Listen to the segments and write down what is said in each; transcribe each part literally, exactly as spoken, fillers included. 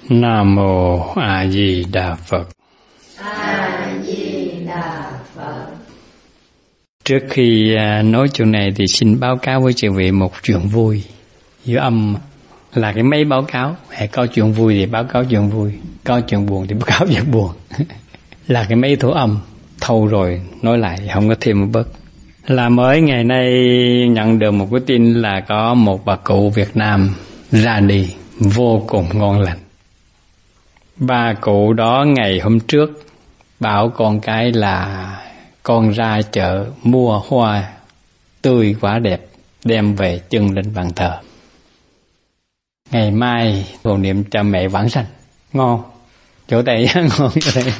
Nam Mô A Di Đà Phật. A Di Đà Phật. Trước khi nói chuyện này thì xin báo cáo với chư vị một chuyện vui. Giữa âm là cái máy báo cáo, hay có chuyện vui thì báo cáo chuyện vui, có chuyện buồn thì báo cáo chuyện buồn. Là cái máy thu âm, thâu rồi nói lại không có thêm một bớt. Là mới ngày nay nhận được một cái tin là có một bà cụ Việt Nam ra đi vô cùng ngon lành. Bà cụ đó ngày hôm trước bảo con cái là con ra chợ mua hoa tươi quả đẹp đem về chưng lên bàn thờ. Ngày mai cầu niệm cho mẹ vãng sanh. Ngon. Chỗ đây ngon chỗ đây.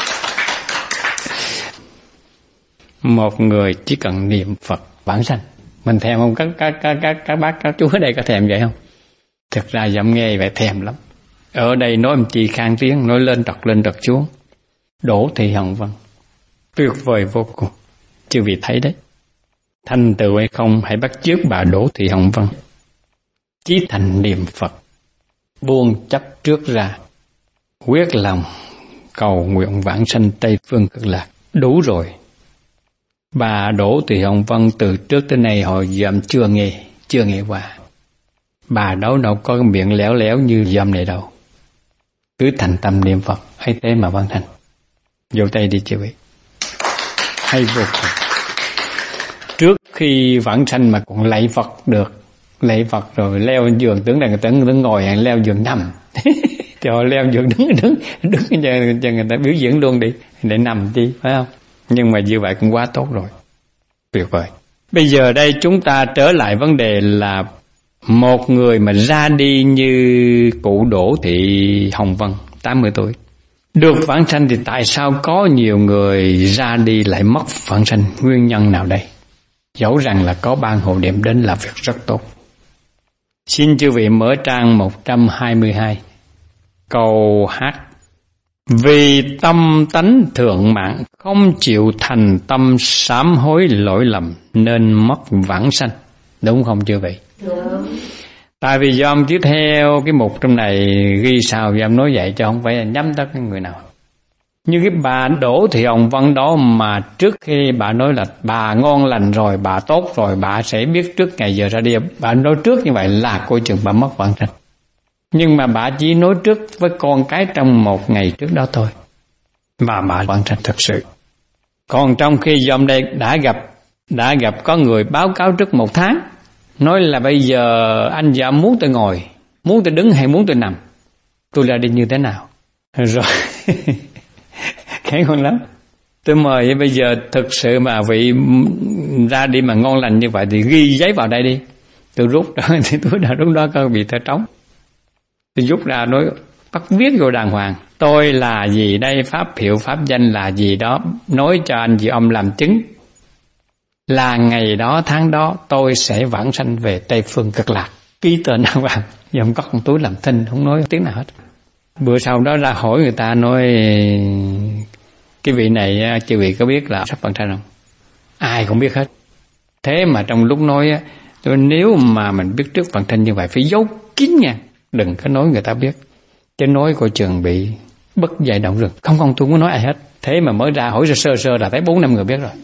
Một người chỉ cần niệm Phật vãng sanh. Mình thèm không? Các các các các các bác các chú ở đây có thèm vậy không? Thực ra giọng nghe vậy thèm lắm. Ở đây nói một chị khang tiếng, nói lên trật lên trật xuống. Đỗ Thị Hồng Vân tuyệt vời vô cùng. Chư vị thấy đấy. Thành tựu hay không hãy bắt chước bà Đỗ Thị Hồng Vân. Chí thành niệm Phật, buông chấp trước ra, quyết lòng cầu nguyện vãng sanh Tây Phương Cực Lạc. Đủ rồi. Bà Đỗ Thị Hồng Vân từ trước tới nay họ dòm chưa nghe, chưa nghe qua. Bà đó đâu có cái miệng léo léo như dòm này đâu. Cứ thành tâm niệm Phật, ấy thế mà vãng sanh. Vô tay đi chư vị. Hay vô cùng. Trước khi vãng sanh mà còn lạy Phật được, lạy Phật rồi leo giường, tưởng là người ta đứng ngồi, hay leo giường nằm. Cho leo giường đứng đứng đứng cho người ta biểu diễn luôn đi, để nằm đi, phải không? Nhưng mà như vậy cũng quá tốt rồi. Tuyệt vời. Bây giờ đây chúng ta trở lại vấn đề là một người mà ra đi như cụ Đỗ Thị Hồng Vân, tám mươi tuổi, được vãng sanh thì tại sao có nhiều người ra đi lại mất vãng sanh? Nguyên nhân nào đây? Dẫu rằng là có ban hộ niệm đến là việc rất tốt. Xin chư vị mở trang một trăm hai mươi hai, câu hát. Vì tâm tánh thượng mạng, không chịu thành tâm sám hối lỗi lầm, nên mất vãng sanh. Đúng không chư vị? Đúng. Tại vì do ông tiếp theo cái mục trong này ghi sao do ông nói vậy, cho không phải là nhắm tới người nào. Như cái bà Đỗ Thị Hồng Vân đó mà trước khi bà nói là bà ngon lành rồi, bà tốt rồi, bà sẽ biết trước ngày giờ ra đi. Bà nói trước như vậy là coi chừng bà mất vãng sanh. Nhưng mà bà chỉ nói trước với con cái trong một ngày trước đó thôi, mà bà vãng sanh thật sự. Còn trong khi dòng đây đã gặp đã gặp có người báo cáo trước một tháng, nói là bây giờ anh và ông muốn tôi ngồi, muốn tôi đứng hay muốn tôi nằm, tôi ra đi như thế nào. Rồi cái ngon lắm. Tôi mời bây giờ thực sự mà vị ra đi mà ngon lành như vậy thì ghi giấy vào đây đi. Tôi rút ra thì tôi đã lúc đó có bị thơ trống. Tôi rút ra nói bắt viết vô đàng hoàng. Tôi là gì đây, pháp hiệu pháp danh là gì đó, nói cho anh chị ông làm chứng. Là ngày đó tháng đó tôi sẽ vãng sanh về Tây Phương Cực Lạc. Ký tên đàng hoàng. Dòng có con túi làm thinh, không nói tiếng nào hết. Bữa sau đó ra hỏi người ta nói cái vị này chư vị có biết là sắp vãng sanh không? Ai cũng biết hết. Thế mà trong lúc nói tôi nếu mà mình biết trước vãng sanh như vậy phải giấu kín nha, đừng có nói người ta biết, chứ nói coi chừng bị bất dạy động rừng. Không không tôi không có nói ai hết. Thế mà mới ra hỏi sơ sơ là thấy bốn năm người biết rồi.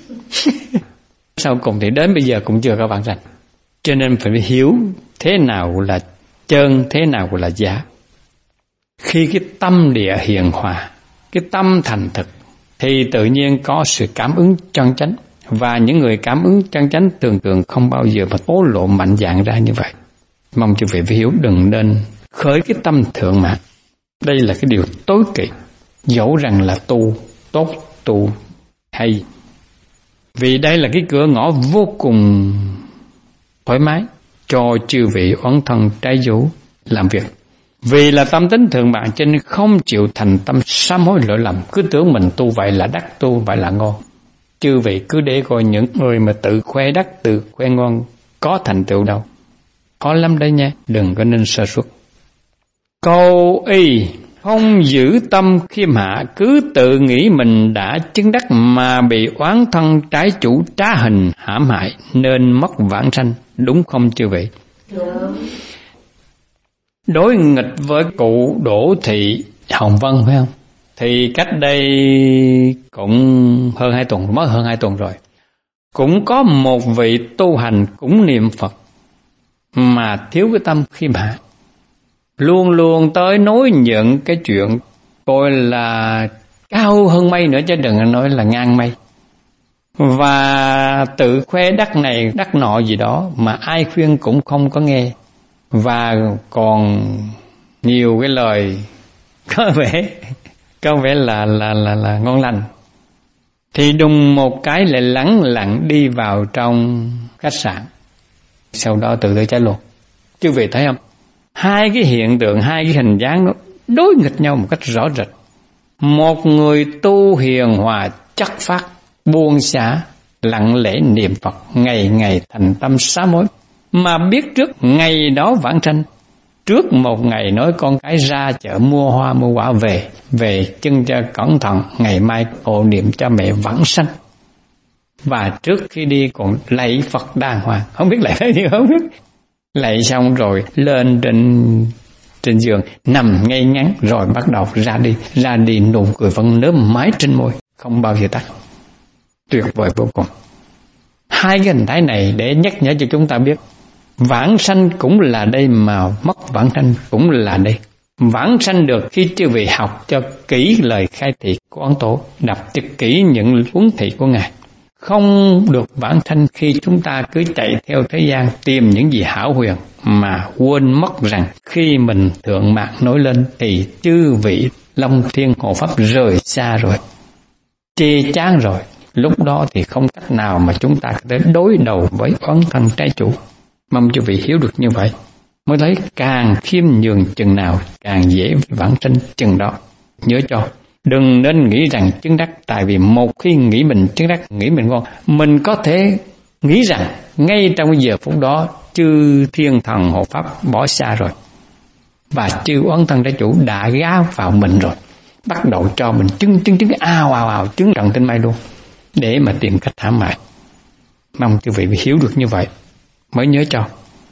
Sau cùng thì đến bây giờ cũng chưa có vãng sanh. Cho nên phải hiểu thế nào là chân, thế nào là giả. Khi cái tâm địa hiền hòa, cái tâm thành thực, thì tự nhiên có sự cảm ứng chân chánh. Và những người cảm ứng chân chánh thường thường không bao giờ mà tố lộ mạnh dạn ra như vậy. Mong chư vị phải hiểu, đừng nên khởi cái tâm thượng mạng. Đây là cái điều tối kỵ, dẫu rằng là tu tốt, tu hay. Vì đây là cái cửa ngõ vô cùng thoải mái cho chư vị oán thân trái vũ làm việc. Vì là tâm tính thượng mạng cho nên không chịu thành tâm sám hối lỗi lầm. Cứ tưởng mình tu vậy là đắc, tu vậy là ngon. Chư vị cứ để coi những người mà tự khoe đắc, tự khoe ngon có thành tựu đâu. Khó lắm đấy nha, đừng có nên sơ suất. Câu y không giữ tâm khiêm hạ, cứ tự nghĩ mình đã chứng đắc mà bị oán thân trái chủ trá hình hãm hại nên mất vãng sanh. Đúng không chư vị? Đúng. đối nghịch với cụ Đỗ Thị Hồng Vân, phải không? Thì cách đây cũng hơn hai tuần, mới hơn hai tuần rồi, cũng có một vị tu hành cũng niệm Phật mà thiếu cái tâm khiêm hạ, luôn luôn tới nói những cái chuyện coi là cao hơn mây nữa chứ đừng nói là ngang mây, và tự khoe đắc này đắc nọ gì đó mà ai khuyên cũng không có nghe, và còn nhiều cái lời có vẻ có vẻ là là là là ngon lành. Thì đùng một cái lại lẳng lặng đi vào trong khách sạn, sau đó tự tử chết luôn. Chứ vị thấy không, hai cái hiện tượng, hai cái hình dáng nó đối nghịch nhau một cách rõ rệt. Một người tu hiền hòa chất phát, buông xả, lặng lẽ niệm Phật, ngày ngày thành tâm sám hối, mà biết trước ngày đó vãng sanh. Trước một ngày nói con cái ra chợ mua hoa mua quả về, về chân cho cẩn thận, ngày mai hộ niệm cho mẹ vãng sanh. Và trước khi đi còn lạy Phật đàng hoàng, không biết lạy cái gì không biết. Lạy xong rồi lên trên trên giường nằm ngay ngắn, rồi bắt đầu ra đi, ra đi nụ cười vẫn nớm mái trên môi, không bao giờ tắt. Tuyệt vời vô cùng. Hai cái hình thái này để nhắc nhở cho chúng ta biết, vãng sanh cũng là đây mà mất vãng sanh cũng là đây. Vãng sanh được khi chư vị học cho kỹ lời khai thị của Ấn Tổ, đọc cho kỹ những huấn thị của Ngài. Không được vãng sanh khi chúng ta cứ chạy theo thế gian tìm những gì hão huyền mà quên mất rằng khi mình thượng mạng nổi lên thì chư vị Long Thiên Hộ Pháp rời xa rồi, chê chán rồi. Lúc đó thì không cách nào mà chúng ta có thể đối đầu với oán thân trái chủ. Mong quý vị hiểu được như vậy, mới thấy càng khiêm nhường chừng nào càng dễ vãng sanh chừng đó. Nhớ cho, đừng nên nghĩ rằng chứng đắc, tại vì một khi nghĩ mình chứng đắc, nghĩ mình ngon, mình có thể nghĩ rằng ngay trong giờ phút đó chư thiên thần hộ pháp bỏ xa rồi, và chư oán thân trái chủ đã gá vào mình rồi, bắt đầu cho mình chứng chứng chứng ao ao ao chứng trần tinh mây luôn, để mà tìm cách hãm hại. Mong quý vị hiểu được như vậy mới nhớ cho.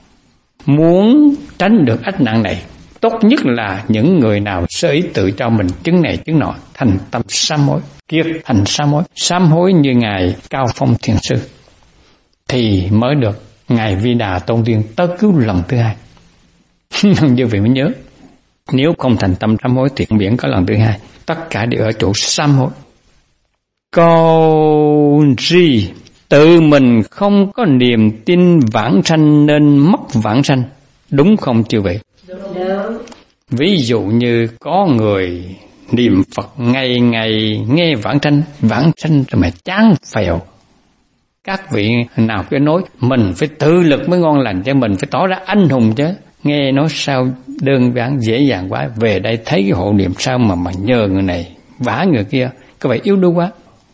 Muốn tránh được ách nạn này, tốt nhất là những người nào sơ ý tự cho mình chứng này chứng nọ, thành tâm sám hối, kiệt thành sám hối, sám hối như Ngài Cao Phong Thiền Sư, thì mới được Ngài Vi Đà Tôn Tiên tới cứu lần thứ hai. Như vậy mới nhớ, nếu không thành tâm sám hối thì không biển có lần thứ hai, tất cả đều ở chỗ sám hối. Câu gì tự mình không có niềm tin vãng sanh nên mất vãng sanh, đúng không chư vị? Đúng. Ví dụ như có người niệm Phật ngày ngày nghe vãng sanh, vãng sanh rồi mà chán phèo. Các vị nào cứ nói mình phải tự lực mới ngon lành, cho mình phải tỏ ra anh hùng chứ. Nghe nói sao đơn giản dễ dàng quá, về đây thấy cái hộ niệm sao mà mà nhờ người này vả người kia, các vị yếu đuối quá,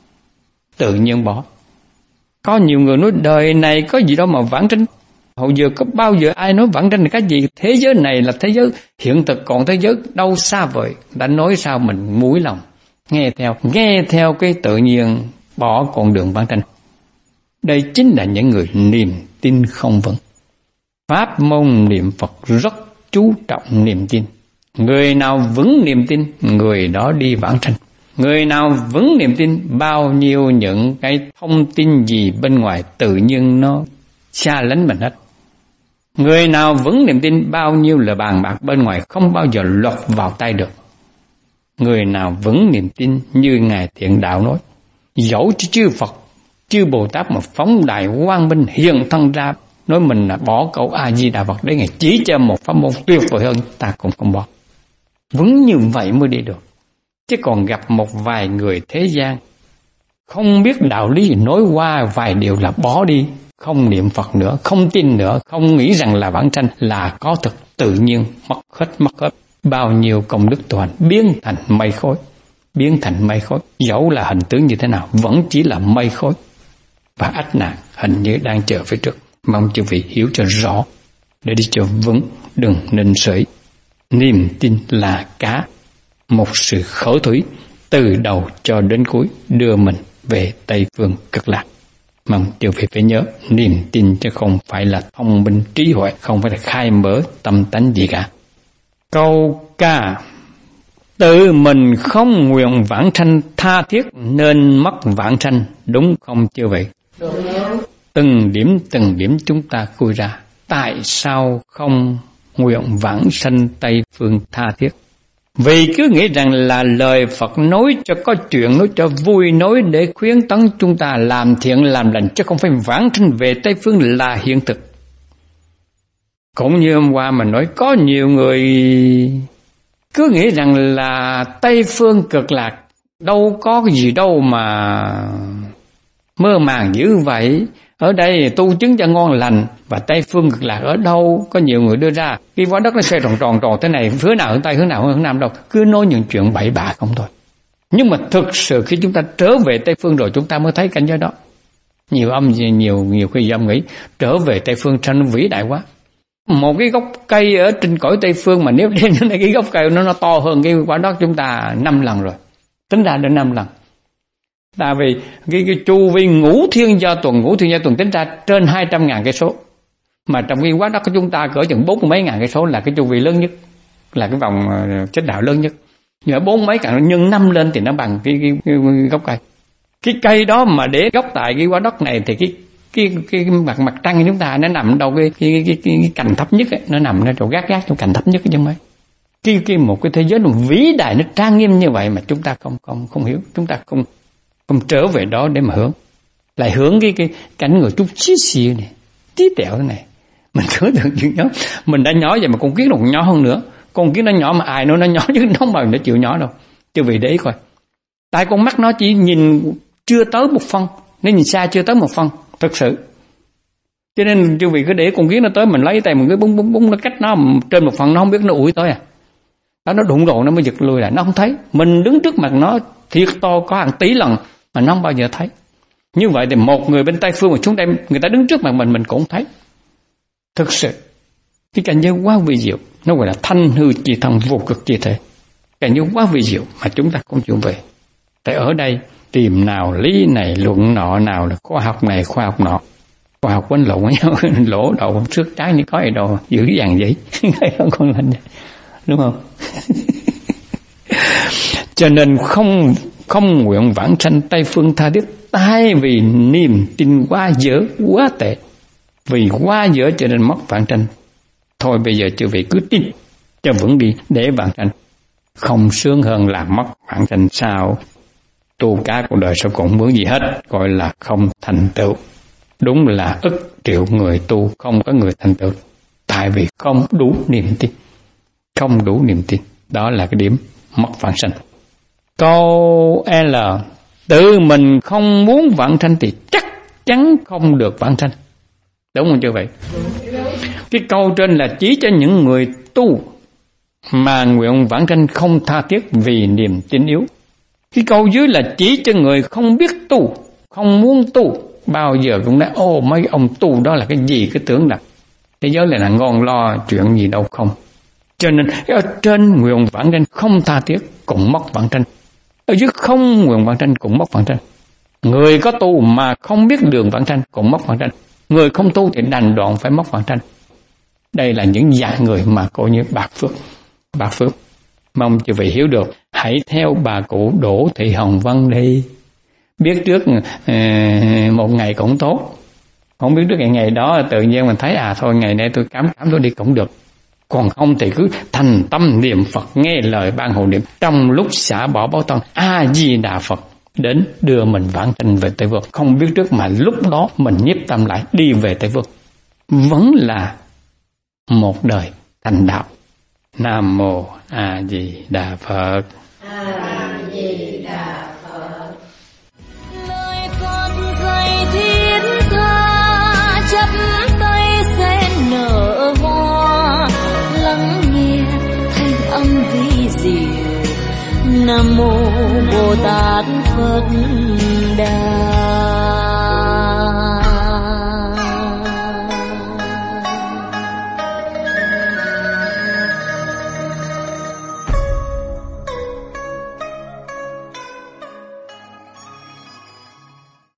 tự nhiên bỏ. Có nhiều người nói đời này có gì đâu mà vãng sanh. Hồi giờ có bao giờ ai nói vãng sanh là cái gì? Thế giới này là thế giới hiện thực, còn thế giới đâu xa vời. Đã nói sao mình mũi lòng nghe theo, nghe theo cái tự nhiên, bỏ con đường vãng sanh. Đây chính là những người niềm tin không vững. Pháp môn niệm Phật rất chú trọng niềm tin. Người nào vững niềm tin, người đó đi vãng sanh. Người nào vững niềm tin, bao nhiêu những cái thông tin gì bên ngoài tự nhiên nó xa lánh mình hết. Người nào vững niềm tin, bao nhiêu là bàn bạc bên ngoài không bao giờ lọt vào tay được. Người nào vững niềm tin như Ngài Thiện Đạo nói, dẫu chư Phật, chư Bồ Tát mà phóng đại quang minh hiện thân ra, nói mình là bỏ câu A Di Đà Phật để Ngài chỉ cho một pháp môn tuyệt vời hơn, ta cũng không bỏ. Vững như vậy mới đi được. Chứ còn gặp một vài người thế gian không biết đạo lý, nói qua vài điều là bỏ đi, không niệm Phật nữa, không tin nữa, không nghĩ rằng là vãng sanh, là có thực, tự nhiên mất hết mất hết. Bao nhiêu công đức tu hành biến thành mây khói, biến thành mây khói, dẫu là hình tướng như thế nào vẫn chỉ là mây khói. Và ách nạn hình như đang chờ phía trước. Mong chư vị hiểu cho rõ để đi cho vững, đừng nên sởi. Niềm tin là cá, một sự khởi thủy từ đầu cho đến cuối đưa mình về Tây Phương Cực Lạc. Mong chư vị phải nhớ, niềm tin chứ không phải là thông minh trí huệ, không phải là khai mở tâm tánh gì cả. Câu ca: tự mình không nguyện vãng sanh tha thiết nên mất vãng sanh, đúng không chưa vậy? Đúng. Từng điểm từng điểm chúng ta khui ra, tại sao không nguyện vãng sanh Tây Phương tha thiết? Vì cứ nghĩ rằng là lời Phật nói cho có chuyện, nói cho vui, nói để khuyến tấn chúng ta làm thiện làm lành, chứ không phải vãng sanh về Tây Phương là hiện thực. Cũng như hôm qua mình nói, có nhiều người cứ nghĩ rằng là Tây Phương cực lạc, đâu có cái gì đâu mà mơ màng dữ vậy. Ở đây tu chứng cho ngon lành, và Tây Phương cực lạc ở đâu? Có nhiều người đưa ra cái quả đất nó xoay tròn tròn tròn thế này, hướng nào hướng Tây, hướng nào hướng Nam đâu, cứ nói những chuyện bậy bạ không thôi. Nhưng mà thực sự khi chúng ta trở về Tây Phương rồi, chúng ta mới thấy cảnh giới đó. Nhiều âm nhiều nhiều khi âm nghĩ trở về Tây Phương sao nó vĩ đại quá. Một cái gốc cây ở trên cõi Tây Phương mà nếu đem đến cái gốc cây nó nó to hơn cái quả đất chúng ta năm lần rồi, tính ra đến năm lần. Tại vì cái, cái chu vi ngũ thiên gia tuần, ngũ thiên gia tuần tính ra trên hai trăm ngàn cây số, mà trong cái quả đất của chúng ta cỡ chừng bốn mấy ngàn cây số là cái chu vi lớn nhất, là cái vòng chết đạo lớn nhất. Nhưng mà bốn mấy ngàn nhân năm lên thì nó bằng cái, cái, cái, cái gốc cây. Cái cây đó mà để gốc tại cái quả đất này thì cái cái cái, cái mặt mặt trăng của chúng ta nó nằm đâu cái cái cái, cái, cái cành thấp nhất ấy, nó nằm ở chỗ gác gác trong cành thấp nhất chứ mấy. Cái cái một cái thế giới nó vĩ đại, nó trang nghiêm như vậy mà chúng ta không không không hiểu, chúng ta không không trở về đó để mà hướng, lại hướng cái cái cảnh người chút xíu xíu này, tí tẹo thế này. Mình cứ được chuyện nhỏ, mình đã nhỏ vậy mà con kiến nó còn nhỏ hơn nữa. Con kiến nó nhỏ mà ai nói nó nhỏ chứ nó mà nó chịu nhỏ đâu. Chứ vì để ý coi, tại con mắt nó chỉ nhìn chưa tới một phân, nó nhìn xa chưa tới một phân, thật sự. Cho nên chứ vì cứ để con kiến nó tới, mình lấy tay mình cứ búng búng búng nó cách nó trên một phần, nó không biết nó ủi tới à. Đó, nó đụng rồi nó mới giật lui lại, nó không thấy. Mình đứng trước mặt nó thiệt to có hàng tỷ lần mà nó không bao giờ thấy. Như vậy thì một người bên Tây Phương mà chúng đây, người ta đứng trước mặt mình mình cũng thấy. Thực sự cái cảnh giới quá vi diệu, nó gọi là thanh hư chi thân vô cực chi thể. Cảnh giới quá vi diệu mà chúng ta không chịu về. Tại ở đây tìm nào lý này luận nọ, nào là khoa học này khoa học nọ, khoa học quấn lộn với nhau, lỗ đầu trước trái như có gì đâu dữ dằn vậy. Không còn lành, đúng không? Cho nên không không nguyện vãng sanh Tây Phương tha thiết, tại vì niềm tin quá dở quá tệ, vì quá dở cho nên mất vãng sanh. Thôi bây giờ chư vị cứ tin cho vững đi để vãng sanh, không sướng hơn là mất vãng sanh sao? Tu cả cuộc đời sao cũng muốn gì hết, gọi là không thành tựu. Đúng là ức triệu người tu không có người thành tựu, tại vì không đủ niềm tin, không đủ niềm tin. Đó là cái điểm mất vãng sanh. Câu L: tự mình không muốn vãng sanh thì chắc chắn không được vãng sanh. Đúng không chưa vậy? Cái câu trên là chỉ cho những người tu mà nguyện vãng sanh không tha thiết vì niềm tin yếu. Cái câu dưới là chỉ cho người không biết tu, không muốn tu, bao giờ cũng nói ô mấy ông tu đó là cái gì, cái tưởng là thế giới này là ngon lo chuyện gì đâu không. Cho nên ở trên nguyện vãng sanh không tha thiết cũng mất vãng sanh, ở dưới không nguyện vãng sanh cũng mất vãng sanh. Người có tu mà không biết đường vãng sanh cũng mất vãng sanh, người không tu thì đành đoạn phải mất vãng sanh. Đây là những dạng người mà coi như bạc phước, bạc phước. Mong chư vị hiểu được. Hãy theo bà cụ Đỗ Thị Hồng Vân đi. Biết trước một ngày cũng tốt, không biết trước ngày ngày đó tự nhiên mình thấy à thôi ngày nay tôi cám cám tôi đi cũng được. Còn không thì cứ thành tâm niệm Phật, nghe lời ban hộ niệm, trong lúc xả bỏ báo thân A Di Đà Phật đến đưa mình vãng sanh về Tây Phương. Không biết trước mà lúc đó mình nhiếp tâm lại đi về Tây Phương, vẫn là một đời thành đạo. Nam mô A Di Đà Phật. A Di Đà Phật. Lời con dạy thiết tha, chắp tay sen nở hoa, lắng nghe thanh âm vi diệu. Nam mô Bồ Tát Phật Đà.